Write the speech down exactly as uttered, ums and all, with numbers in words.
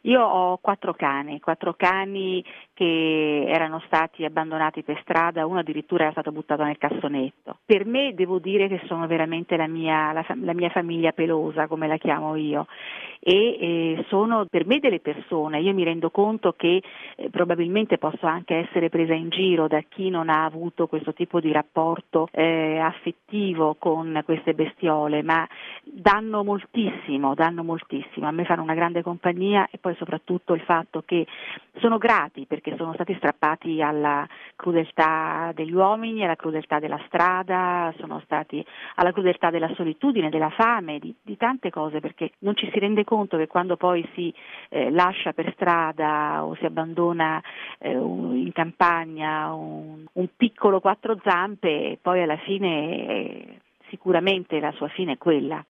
Io ho quattro cani, quattro cani che erano stati abbandonati per strada, uno addirittura era stato buttato nel cassonetto. Per me devo dire che sono veramente la mia, la, la mia famiglia pelosa, come la chiamo io, e eh, sono per me delle persone. Io mi rendo conto che eh, probabilmente posso anche essere presa in giro da chi non ha avuto questo tipo di rapporto eh, affettivo con queste bestiole, ma danno moltissimo, danno moltissimo. A me fanno una grande compagnia e poi soprattutto il fatto che sono grati perché sono stati strappati alla crudeltà degli uomini, alla crudeltà della strada, sono stati alla crudeltà della solitudine, della fame, di, di tante cose, perché non ci si rende conto che quando poi si eh, lascia per strada o si abbandona eh, un, in campagna un, un piccolo quattro zampe, poi alla fine eh, sicuramente la sua fine è quella.